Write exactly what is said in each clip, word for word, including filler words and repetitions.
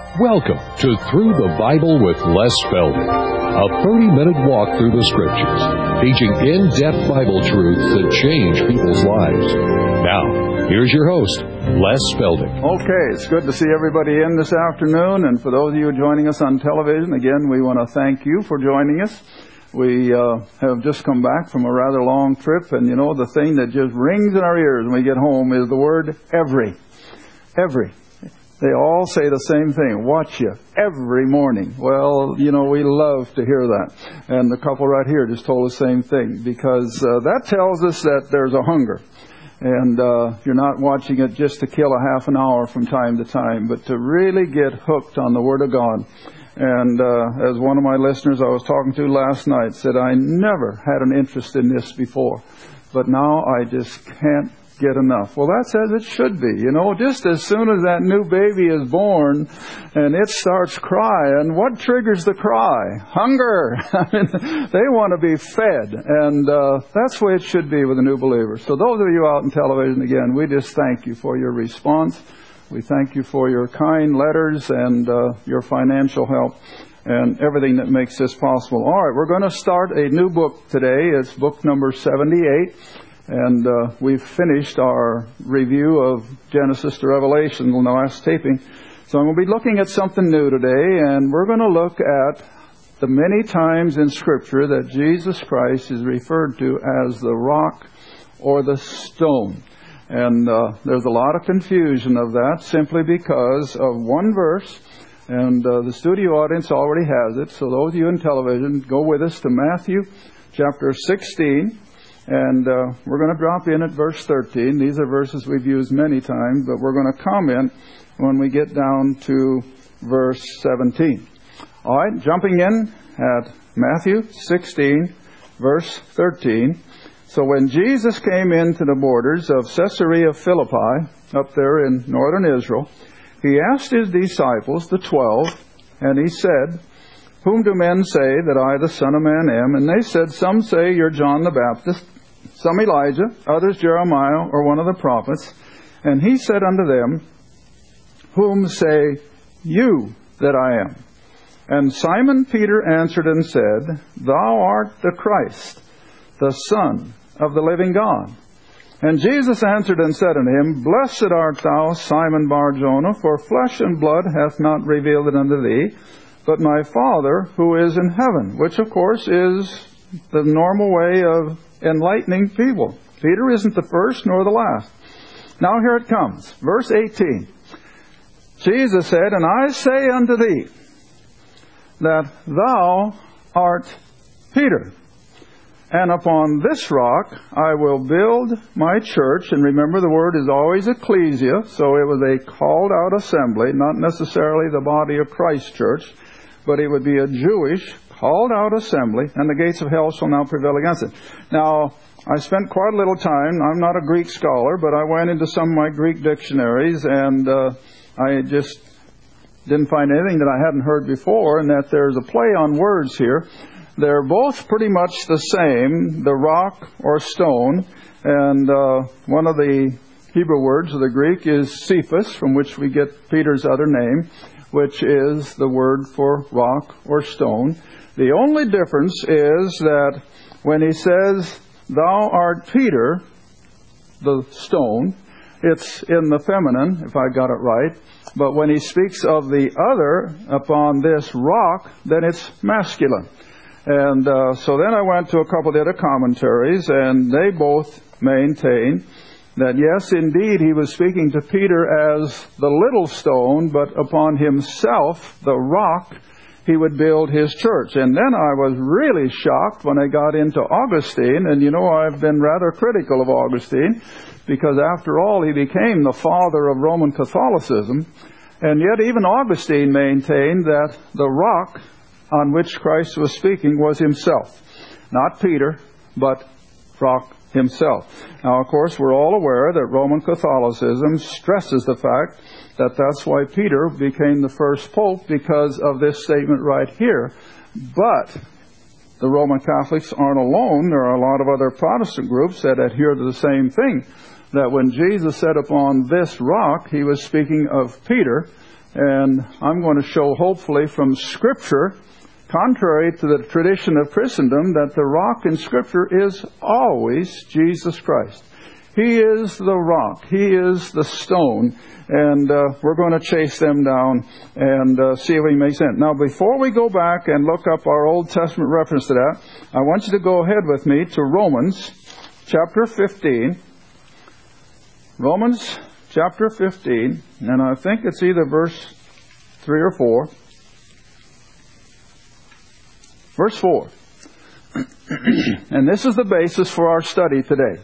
Welcome to Through the Bible with Les Feldick, a thirty-minute walk through the Scriptures, teaching in-depth Bible truths that change people's lives. Now, here's your host, Les Feldick. Okay, it's good to see everybody in this afternoon, and for those of you joining us on television, again, we want to thank you for joining us. We uh, have just come back from a rather long trip, and you know, the thing that just rings in our ears when we get home is the word every. Every. They all say the same thing, watch you, every morning. Well, you know, we love to hear that. And the couple right here just told the same thing, because uh, that tells us that there's a hunger. And uh, you're not watching it just to kill a half an hour from time to time, but to really get hooked on the Word of God. And uh, as one of my listeners I was talking to last night said, I never had an interest in this before, but now I just can't get enough. Well, that's as it should be. You know, just as soon as that new baby is born and it starts crying, what triggers the cry? Hunger. I mean, they want to be fed. And uh, that's the way it should be with a new believer. So those of you out in television, again, we just thank you for your response. We thank you for your kind letters and uh, your financial help and everything that makes this possible. All right, we're going to start a new book today. It's book number seventy-eight. And uh, we've finished our review of Genesis to Revelation in the last taping. So I'm going to be looking at something new today, and we're going to look at the many times in Scripture that Jesus Christ is referred to as the rock or the stone. And uh, there's a lot of confusion of that simply because of one verse, and uh, the studio audience already has it. So those of you in television, go with us to Matthew chapter sixteen. And uh, we're going to drop in at verse thirteen. These are verses we've used many times, but we're going to comment when we get down to verse seventeen. All right, jumping in at Matthew sixteen, verse thirteen. So when Jesus came into the borders of Caesarea Philippi, up there in northern Israel, he asked his disciples, the twelve, and he said, Whom do men say that I, the Son of Man, am? And they said, Some say you're John the Baptist, some Elijah, others Jeremiah, or one of the prophets. And he said unto them, Whom say you that I am? And Simon Peter answered and said, Thou art the Christ, the Son of the living God. And Jesus answered and said unto him, Blessed art thou, Simon Bar-Jonah, for flesh and blood hath not revealed it unto thee, but my Father who is in heaven, which of course is the normal way of enlightening people. Peter isn't the first nor the last. Now here it comes. Verse eighteen. Jesus said, And I say unto thee, that thou art Peter, and upon this rock I will build my church. And remember, the word is always ecclesia, so it was a called out assembly, not necessarily the body of Christ church, but it would be a Jewish called out assembly, and the gates of hell shall not prevail against it. Now, I spent quite a little time. I'm not a Greek scholar, but I went into some of my Greek dictionaries, and uh, I just didn't find anything that I hadn't heard before, and that there's a play on words here. They're both pretty much the same, the rock or stone, and uh, one of the Hebrew words of the Greek is Cephas, from which we get Peter's other name, which is the word for rock or stone. The only difference is that when he says, Thou art Peter, the stone, it's in the feminine, if I got it right. But when he speaks of the other, upon this rock, then it's masculine. And uh, so then I went to a couple of the other commentaries, and they both maintain that yes, indeed, he was speaking to Peter as the little stone, but upon himself, the rock, he would build his church. And then I was really shocked when I got into Augustine, and you know, I've been rather critical of Augustine, because after all, he became the father of Roman Catholicism. And yet even Augustine maintained that the rock on which Christ was speaking was himself. Not Peter, but rock himself. Now, of course, we're all aware that Roman Catholicism stresses the fact that that's why Peter became the first pope, because of this statement right here. But the Roman Catholics aren't alone. There are a lot of other Protestant groups that adhere to the same thing, that when Jesus said upon this rock, he was speaking of Peter, And I'm going to show, hopefully, from Scripture, contrary to the tradition of Christendom, that the rock in Scripture is always Jesus Christ. He is the rock. He is the stone. And uh, we're going to chase them down and uh, see if we make sense. Now, before we go back and look up our Old Testament reference to that, I want you to go ahead with me to Romans chapter fifteen. Romans chapter fifteen, and I think it's either verse three or four. Verse four. And this is the basis for our study today.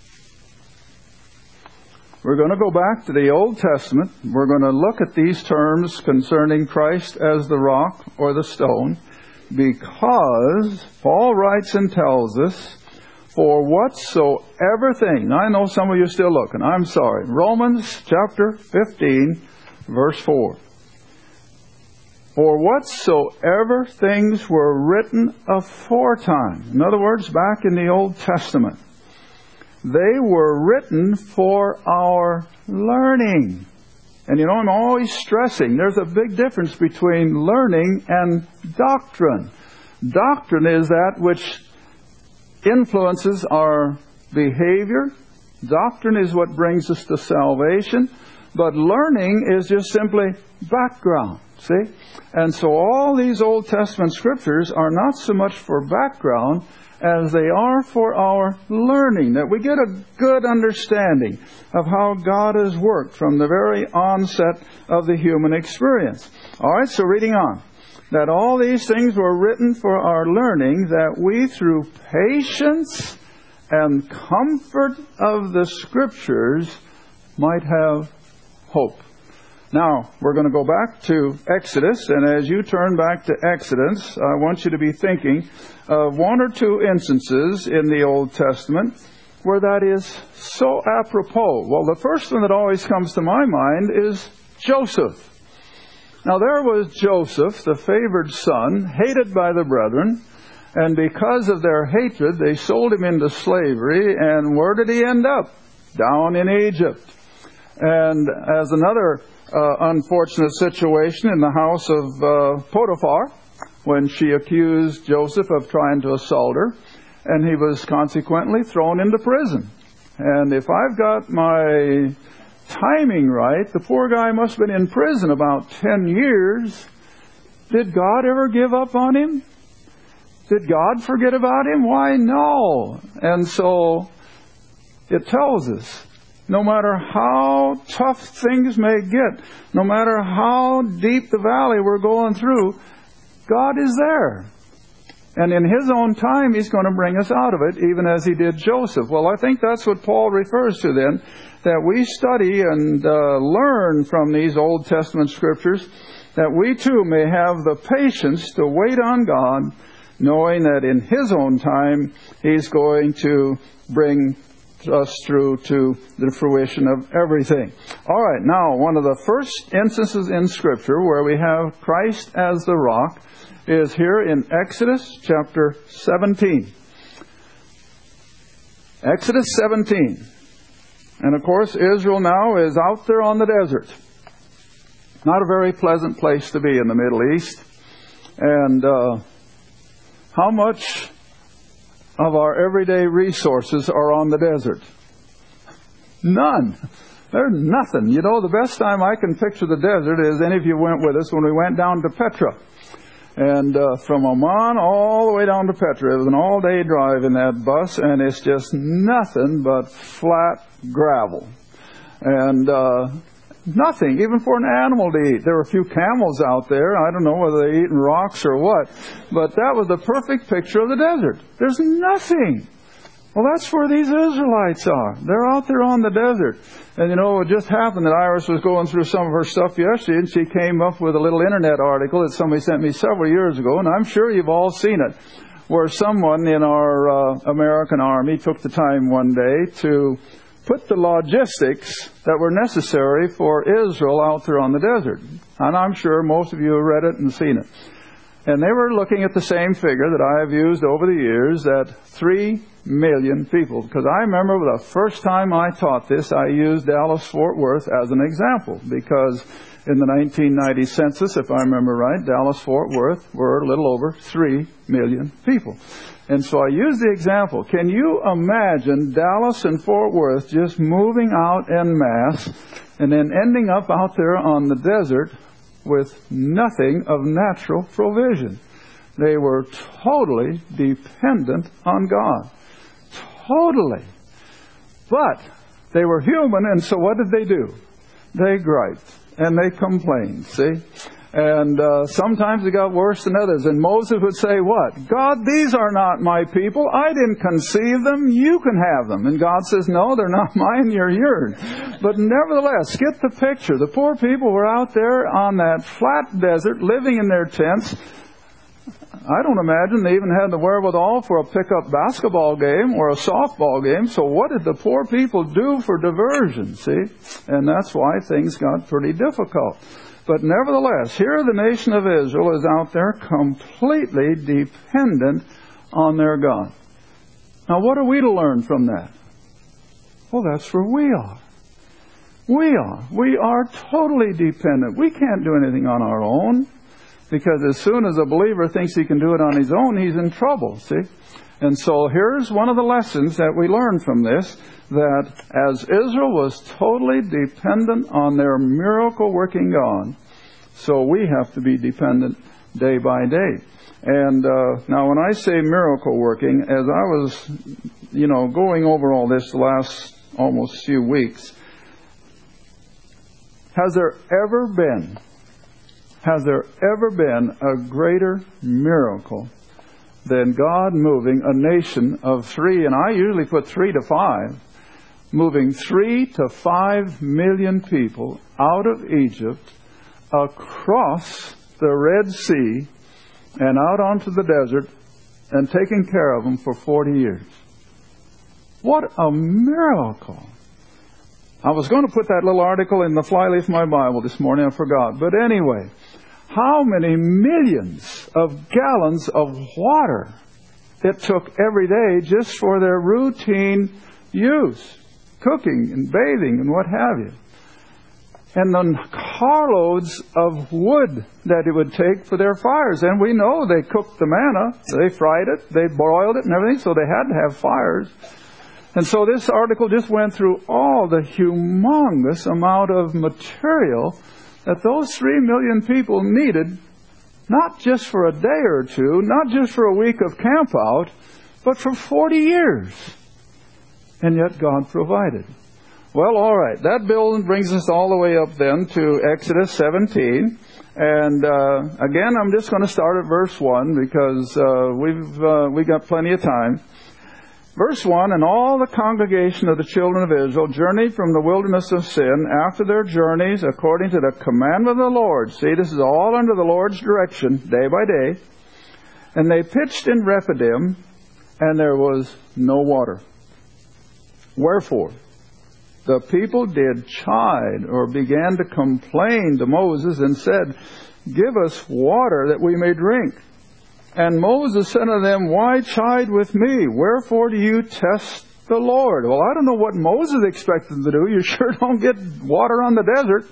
We're going to go back to the Old Testament. We're going to look at these terms concerning Christ as the rock or the stone, because Paul writes and tells us, for whatsoever thing, I know some of you are still looking, I'm sorry, Romans chapter fifteen, verse four. For whatsoever things were written aforetime, in other words, back in the Old Testament, they were written for our learning. And you know, I'm always stressing, there's a big difference between learning and doctrine. Doctrine is that which influences our behavior. Doctrine is what brings us to salvation. But learning is just simply background. See? And so all these Old Testament scriptures are not so much for background as they are for our learning, that we get a good understanding of how God has worked from the very onset of the human experience. All right, so reading on. That all these things were written for our learning, that we through patience and comfort of the Scriptures might have hope. Now, we're going to go back to Exodus, and as you turn back to Exodus, I want you to be thinking of one or two instances in the Old Testament where that is so apropos. Well, the first one that always comes to my mind is Joseph. Now, there was Joseph, the favored son, hated by the brethren, and because of their hatred, they sold him into slavery, and where did he end up? Down in Egypt. And as another uh, unfortunate situation in the house of uh, Potiphar, when she accused Joseph of trying to assault her, and he was consequently thrown into prison. And if I've got my timing right, the poor guy must have been in prison about ten years. Did God ever give up on him? Did God forget about him? Why, no. And so it tells us, no matter how tough things may get, no matter how deep the valley we're going through, God is there. And in His own time, He's going to bring us out of it, even as He did Joseph. Well, I think that's what Paul refers to then, that we study and uh, learn from these Old Testament Scriptures, that we too may have the patience to wait on God, knowing that in His own time, He's going to bring us through to the fruition of everything. All right, now, one of the first instances in Scripture where we have Christ as the rock is here in Exodus chapter seventeen. Exodus seventeen. And of course, Israel now is out there on the desert. Not a very pleasant place to be in the Middle East. And uh, how much of our everyday resources are on the desert? None. There's nothing. You know, the best time I can picture the desert is any of you went with us when we went down to Petra. And uh, from Amman all the way down to Petra, it was an all-day drive in that bus, and it's just nothing but flat gravel. And uh, nothing, even for an animal to eat. There were a few camels out there. I don't know whether they're eating rocks or what. But that was the perfect picture of the desert. There's nothing. Well, that's where these Israelites are. They're out there on the desert. And you know, it just happened that Iris was going through some of her stuff yesterday, and she came up with a little internet article that somebody sent me several years ago, and I'm sure you've all seen it, where someone in our uh, American Army took the time one day to put the logistics that were necessary for Israel out there on the desert. And I'm sure most of you have read it and seen it. And they were looking at the same figure that I have used over the years, that three million people. Because I remember the first time I taught this, I used Dallas-Fort Worth as an example. Because In the nineteen ninety census, if I remember right, Dallas-Fort Worth were a little over three million people. And so I use the example. Can you imagine Dallas and Fort Worth just moving out en masse and then ending up out there on the desert with nothing of natural provision? They were totally dependent on God. Totally. But they were human, and so what did they do? They griped and they complained, see? And uh, sometimes it got worse than others. And Moses would say, what? God, these are not my people. I didn't conceive them. You can have them. And God says, no, they're not mine. You're yours. But nevertheless, get the picture. The poor people were out there on that flat desert, living in their tents. I don't imagine they even had the wherewithal for a pickup basketball game or a softball game. So what did the poor people do for diversion, see? And that's why things got pretty difficult. But nevertheless, here the nation of Israel is out there completely dependent on their God. Now what are we to learn from that? Well, that's where we are. We are. We are totally dependent. We can't do anything on our own. Because as soon as a believer thinks he can do it on his own, he's in trouble, see? And so here's one of the lessons that we learn from this, that as Israel was totally dependent on their miracle-working God, so we have to be dependent day by day. And uh, now when I say miracle-working, as I was, you know, going over all this the last almost few weeks, has there ever been Has there ever been a greater miracle than God moving a nation of three, and I usually put three to five, moving three to five million people out of Egypt, across the Red Sea, and out onto the desert, and taking care of them for forty years? What a miracle! I was going to put that little article in the flyleaf of my Bible this morning, I forgot. But anyway, how many millions of gallons of water it took every day just for their routine use, cooking and bathing and what have you. And the carloads of wood that it would take for their fires. And we know they cooked the manna, they fried it, they boiled it and everything, so they had to have fires. And so this article just went through all the humongous amount of material that those three million people needed, not just for a day or two, not just for a week of camp out, but for forty years. And yet God provided. Well, all right. That building brings us all the way up then to Exodus seventeen. And uh, again, I'm just going to start at verse one because uh, we've uh, we got plenty of time. Verse one, and all the congregation of the children of Israel journeyed from the wilderness of Sin after their journeys according to the commandment of the Lord. See, this is all under the Lord's direction, day by day. And they pitched in Rephidim, and there was no water. Wherefore, the people did chide or began to complain to Moses and said, give us water that we may drink. And Moses said to them, why chide with me? Wherefore do you test the Lord? Well, I don't know what Moses expected them to do. You sure don't get water on the desert.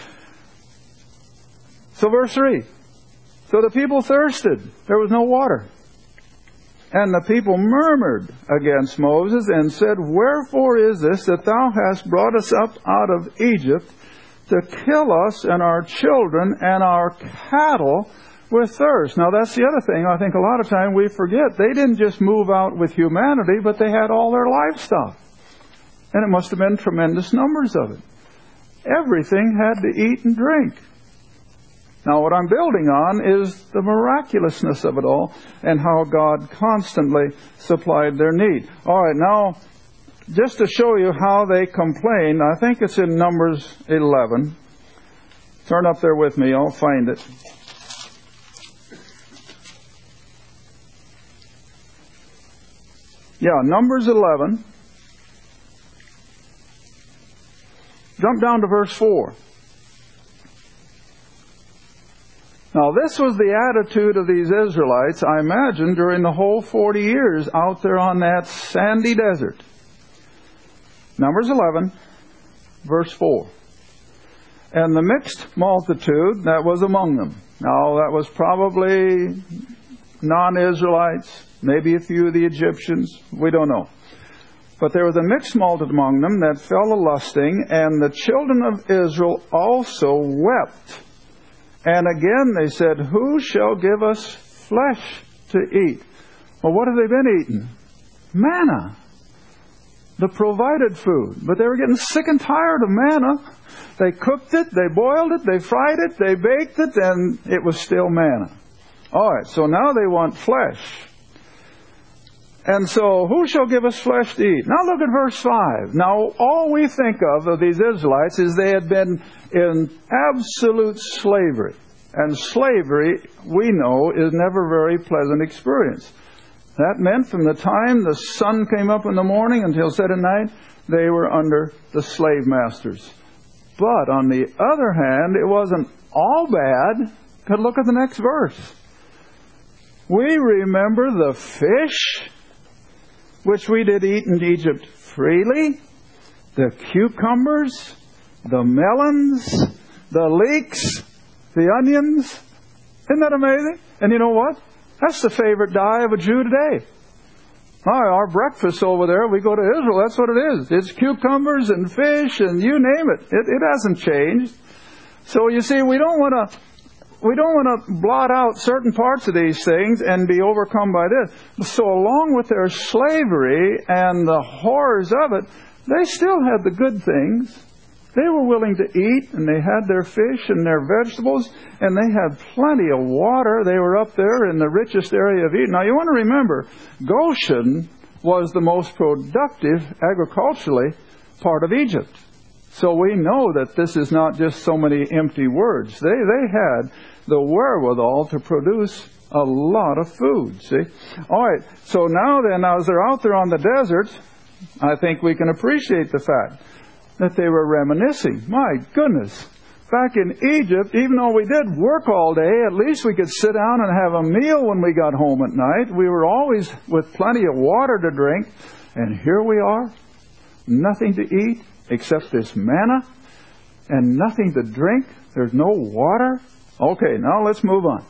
So verse three. So the people thirsted. There was no water. And the people murmured against Moses and said, wherefore is this that thou hast brought us up out of Egypt to kill us and our children and our cattle with thirst? Now that's the other thing I think a lot of time we forget. They didn't just move out with humanity, but they had all their livestock. And it must have been tremendous numbers of it. Everything had to eat and drink. Now what I'm building on is the miraculousness of it all and how God constantly supplied their need. All right, now just to show you how they complained, I think it's in Numbers eleven. Turn up there with me, I'll find it. Yeah, Numbers eleven. Jump down to verse four. Now this was the attitude of these Israelites, I imagine, during the whole forty years out there on that sandy desert. Numbers eleven, verse four. and the mixed multitude that was among them. Now, that was probably non-Israelites, maybe a few of the Egyptians, we don't know. But there was a mixed multitude among them that fell a-lusting, and the children of Israel also wept. And again they said, who shall give us flesh to eat? Well, what have they been eating? Manna. The provided food. But they were getting sick and tired of manna. They cooked it, they boiled it, they fried it, they baked it, and it was still manna. All right, so now they want flesh. And so, who shall give us flesh to eat? Now look at verse five. Now, all we think of of these Israelites is they had been in absolute slavery. And slavery, we know, is never a very pleasant experience. That meant from the time the sun came up in the morning until set at night, they were under the slave masters. But on the other hand, it wasn't all bad. But look at the next verse. We remember the fish which we did eat in Egypt freely, the cucumbers, the melons, the leeks, the onions. Isn't that amazing? And you know what? That's the favorite diet of a Jew today. Our, our breakfast over there, we go to Israel, that's what it is. It's cucumbers and fish and you name it. It, it hasn't changed. So you see, we don't want to we don't want to blot out certain parts of these things and be overcome by this. So along with their slavery and the horrors of it, they still had the good things. They were willing to eat, and they had their fish and their vegetables, and they had plenty of water. They were up there in the richest area of Eden. Now, you want to remember, Goshen was the most productive agriculturally part of Egypt. So we know that this is not just so many empty words. They, they had the wherewithal to produce a lot of food, see? All right, so now then, as they're out there on the desert, I think we can appreciate the fact that they were reminiscing. My goodness, back in Egypt, even though we did work all day, at least we could sit down and have a meal when we got home at night. We were always with plenty of water to drink. And here we are, nothing to eat except this manna, and nothing to drink. There's no water. Okay, now let's move on.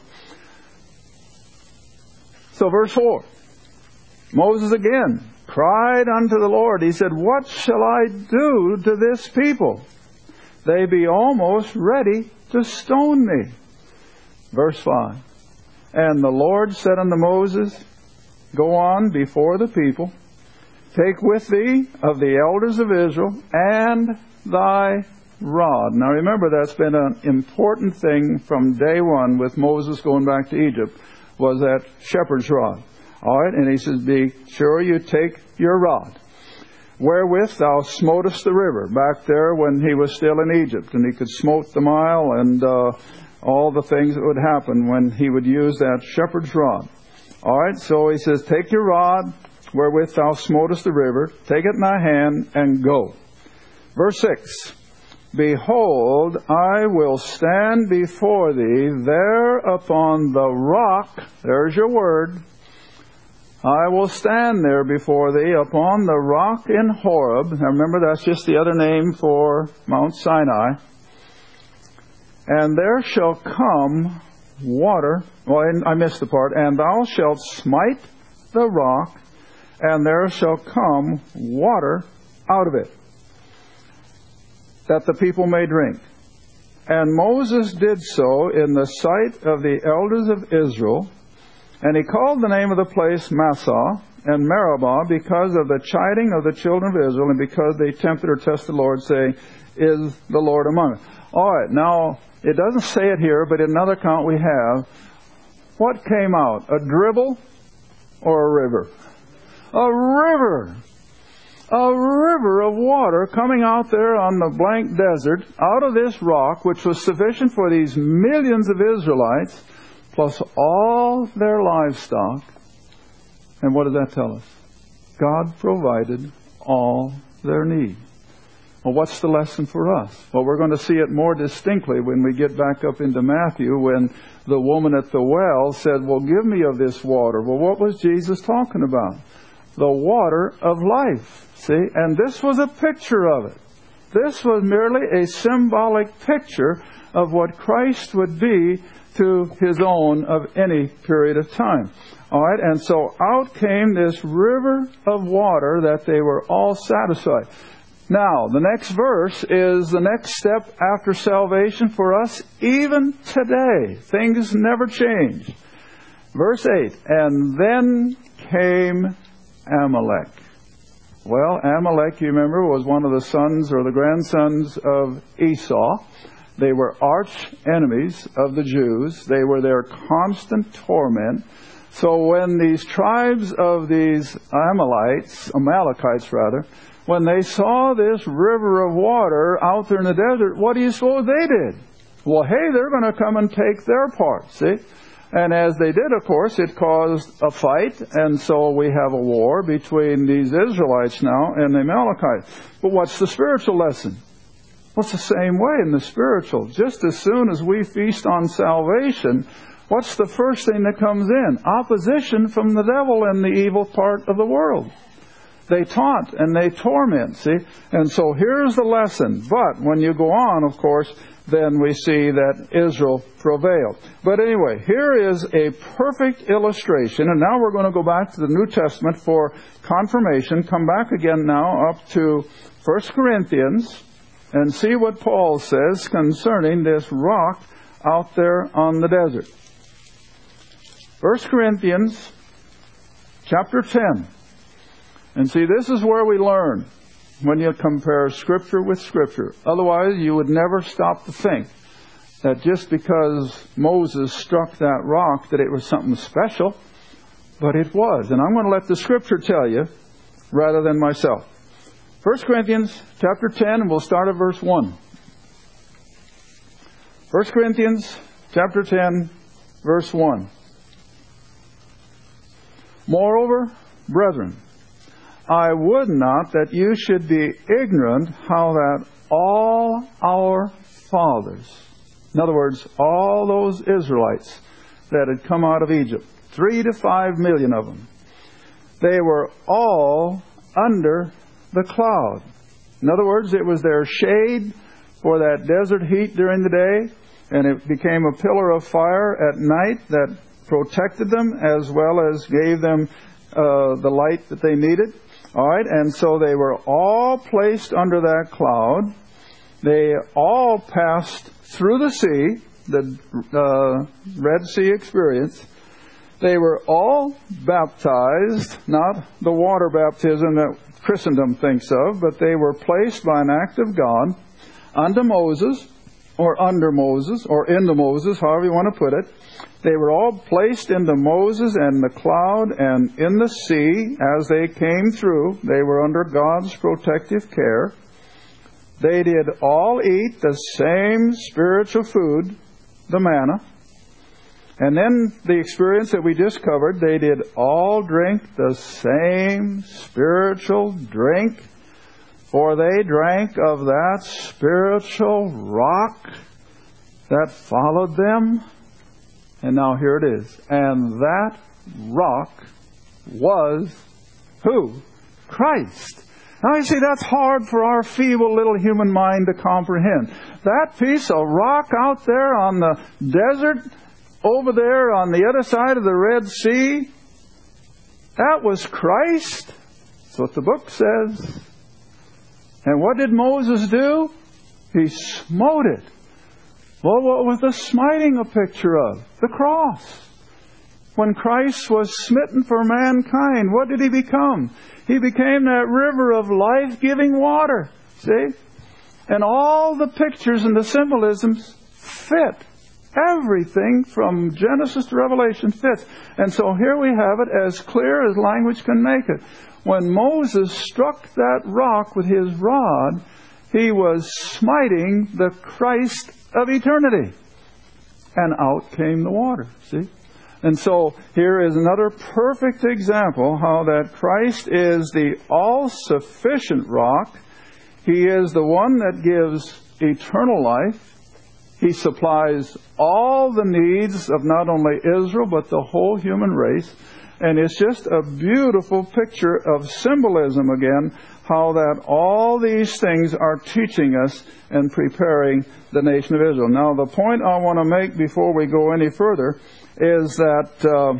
So verse four. Moses again cried unto the Lord. He said, what shall I do to this people? They be almost ready to stone me. Verse five. And the Lord said unto Moses, go on before the people, take with thee of the elders of Israel and thy rod. Now remember, that's been an important thing from day one with Moses going back to Egypt, was that shepherd's rod. All right, and he says, be sure you take your rod, wherewith thou smotest the river, back there when he was still in Egypt, and he could smote the Nile and uh, all the things that would happen when he would use that shepherd's rod. All right, so he says, take your rod, wherewith thou smotest the river, take it in thy hand, and go. Verse six. Behold, I will stand before thee there upon the rock. There's your word. I will stand there before thee upon the rock in Horeb. Now remember, that's just the other name for Mount Sinai. And there shall come water. Well, I missed the part. And thou shalt smite the rock, and there shall come water out of it, that the people may drink. And Moses did so in the sight of the elders of Israel, and he called the name of the place Massah and Meribah because of the chiding of the children of Israel, and because they tempted or tested the Lord, saying, is the Lord among us? All right, now, it doesn't say it here, but in another account we have, what came out? A dribble or a river? A river! A river of water coming out there on the blank desert, out of this rock, which was sufficient for these millions of Israelites, plus all their livestock. And what does that tell us? God provided all their need. Well, what's the lesson for us? Well, we're going to see it more distinctly when we get back up into Matthew, when the woman at the well said, well, give me of this water. Well, what was Jesus talking about? The water of life. See? And this was a picture of it. This was merely a symbolic picture of what Christ would be to His own of any period of time. All right, and so out came this river of water that they were all satisfied. Now, the next verse is the next step after salvation for us, even today. Things never change. Verse eight, and then came Amalek. Well, Amalek, you remember, was one of the sons or the grandsons of Esau. They were arch enemies of the Jews. They were their constant torment. So when these tribes of these Amalekites, Amalekites rather, when they saw this river of water out there in the desert, what do you suppose they did? Well, hey, they're going to come and take their part, see? And as they did, of course, it caused a fight, and so we have a war between these Israelites now and the Amalekites. But what's the spiritual lesson? Well, it's the same way in the spiritual. Just as soon as we feast on salvation, what's the first thing that comes in? Opposition from the devil and the evil part of the world. They taunt and they torment, see? And so here's the lesson. But when you go on, of course, then we see that Israel prevailed. But anyway, here is a perfect illustration. And now we're going to go back to the New Testament for confirmation. Come back again now up to First Corinthians and see what Paul says concerning this rock out there on the desert. First Corinthians chapter ten. And see, this is where we learn when you compare Scripture with Scripture. Otherwise, you would never stop to think that just because Moses struck that rock that it was something special. But it was. And I'm going to let the Scripture tell you rather than myself. First Corinthians chapter ten, and we'll start at verse one. First Corinthians chapter ten, verse one. Moreover, brethren, I would not that you should be ignorant how that all our fathers, in other words, all those Israelites that had come out of Egypt, three to five million of them, they were all under the cloud. In other words, it was their shade for that desert heat during the day, and it became a pillar of fire at night that protected them as well as gave them uh, the light that they needed. All right, and so they were all placed under that cloud. They all passed through the sea, the uh, Red Sea experience. They were all baptized, not the water baptism that Christendom thinks of, but they were placed by an act of God unto Moses, or under Moses, or into Moses, however you want to put it. They were all placed into Moses and the cloud and in the sea as they came through. They were under God's protective care. They did all eat the same spiritual food, the manna. And then the experience that we just covered, they did all drink the same spiritual drink, for they drank of that spiritual rock that followed them. And now here it is. And that rock was who? Christ. Now you see, that's hard for our feeble little human mind to comprehend. That piece of rock out there on the desert, over there on the other side of the Red Sea, that was Christ. That's what the book says. And what did Moses do? He smote it. Well, what was the smiting a picture of? The cross. When Christ was smitten for mankind, what did He become? He became that river of life-giving water. See? And all the pictures and the symbolisms fit. Everything from Genesis to Revelation fits. And so here we have it as clear as language can make it. When Moses struck that rock with his rod, he was smiting the Christ of eternity. And out came the water. See? And so here is another perfect example how that Christ is the all-sufficient rock. He is the one that gives eternal life. He supplies all the needs of not only Israel, but the whole human race. And it's just a beautiful picture of symbolism again, how that all these things are teaching us and preparing the nation of Israel. Now, the point I want to make before we go any further is that uh,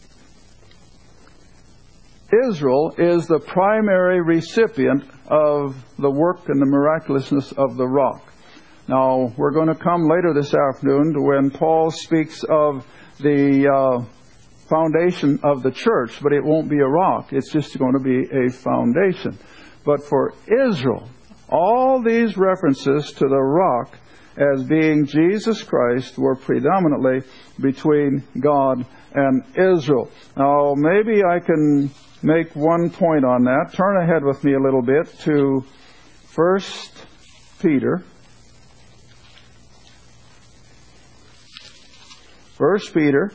Israel is the primary recipient of the work and the miraculousness of the rock. Now, we're going to come later this afternoon to when Paul speaks of the uh, foundation of the church, but it won't be a rock. It's just going to be a foundation. But for Israel, all these references to the rock as being Jesus Christ were predominantly between God and Israel. Now, maybe I can make one point on that. Turn ahead with me a little bit to First Peter. First Peter.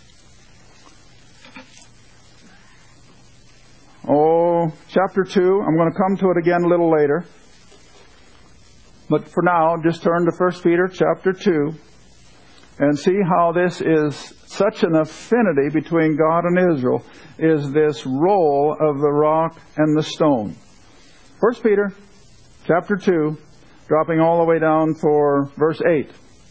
Oh, chapter two. I'm going to come to it again a little later. But for now, just turn to First Peter chapter two and see how this is such an affinity between God and Israel, is this role of the rock and the stone. First Peter chapter two, dropping all the way down for verse eight.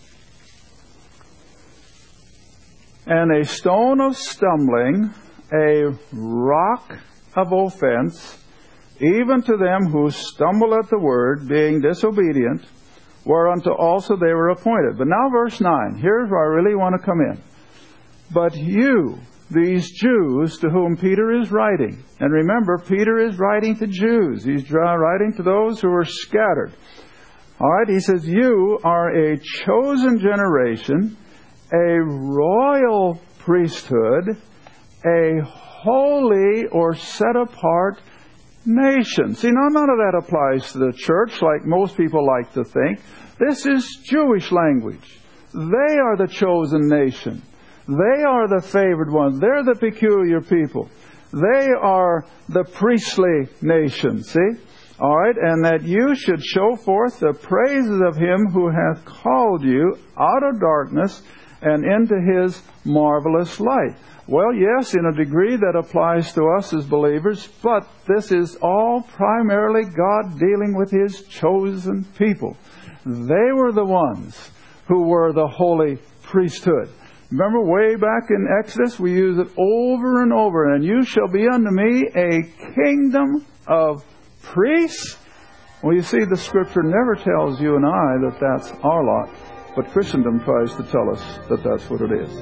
And a stone of stumbling, a rock of offense, even to them who stumble at the word, being disobedient, whereunto also they were appointed. But now verse nine, here's where I really want to come in. But you, these Jews to whom Peter is writing, and remember, Peter is writing to Jews. He's writing to those who are scattered. All right, he says, you are a chosen generation, a royal priesthood, a holy or set apart nation. See, now none of that applies to the church like most people like to think. This is Jewish language. They are the chosen nation. They are the favored ones. They're the peculiar people. They are the priestly nation. See? All right, and that you should show forth the praises of Him who hath called you out of darkness and into His marvelous light. Well, yes, in a degree that applies to us as believers, but this is all primarily God dealing with His chosen people. They were the ones who were the holy priesthood. Remember way back in Exodus, we use it over and over. And you shall be unto me a kingdom of priests. Well, you see, the Scripture never tells you and I that that's our lot. But Christendom tries to tell us that that's what it is.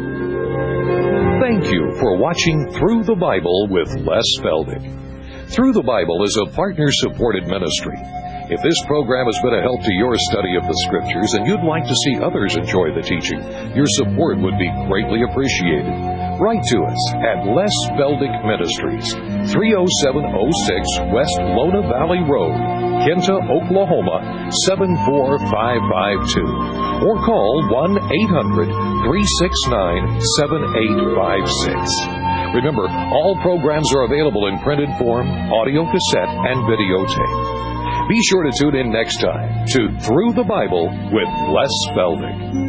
Thank you for watching Through the Bible with Les Feldick. Through the Bible is a partner-supported ministry. If this program has been a help to your study of the Scriptures and you'd like to see others enjoy the teaching, your support would be greatly appreciated. Write to us at Les Feldick Ministries, three oh seven oh six West Lona Valley Road, Kinta, Oklahoma, seven four five five two. Or call one eight hundred three six nine seven eight five six. Remember, all programs are available in printed form, audio cassette, and videotape. Be sure to tune in next time to Through the Bible with Les Feldick.